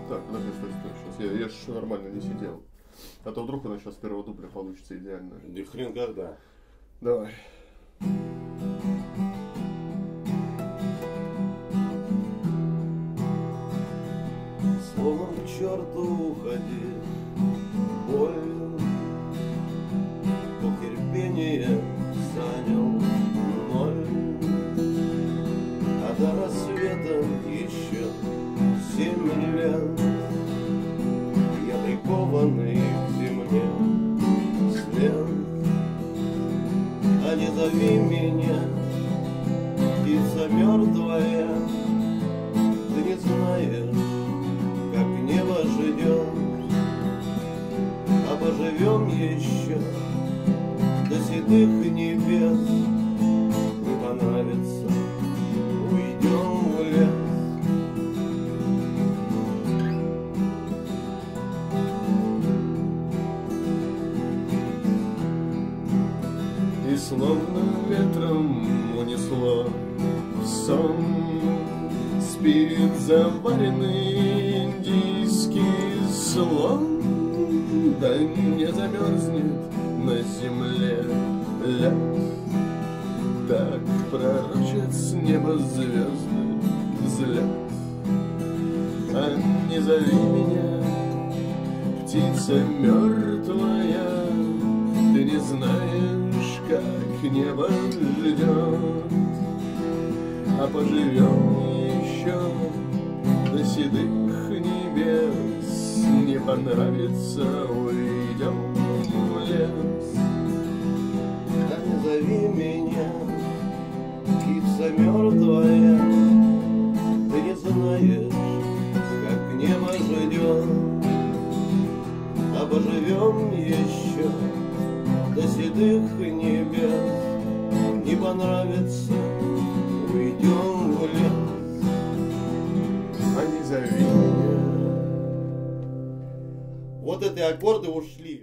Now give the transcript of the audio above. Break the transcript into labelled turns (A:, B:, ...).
A: Так, подожди, стой. Сейчас я ж нормально не сидел. А то вдруг она сейчас с первого дубля получится идеально.
B: Да хрен когда.
A: Давай.
B: Словно к черту уходи, боль, терпение занял ноль, а до рассвета еще 7 лет. Я прикованный к земле след, а не зови меня, птица мертвая, ты не знаешь, как небо ждет, а поживем еще до седых небес. Не понравится, уйдем в лес.
A: И словно ветром унесло в сон спирит заваренный индийский слон. Да не замерзнет на земле лед, так пророчат с неба звезды взлет. А не зови меня, птица мертвая, ты не знаешь, как небо ждет, а поживем еще до седых небес. Не понравится, уйдем в лес.
B: Да не зови меня, птица мертвая, ты не знаешь, как небо ждет, а поживем еще до седых небес. Не понравится, уйдем в лес.
A: А не зови меня.
B: Вот эти аккорды ушли.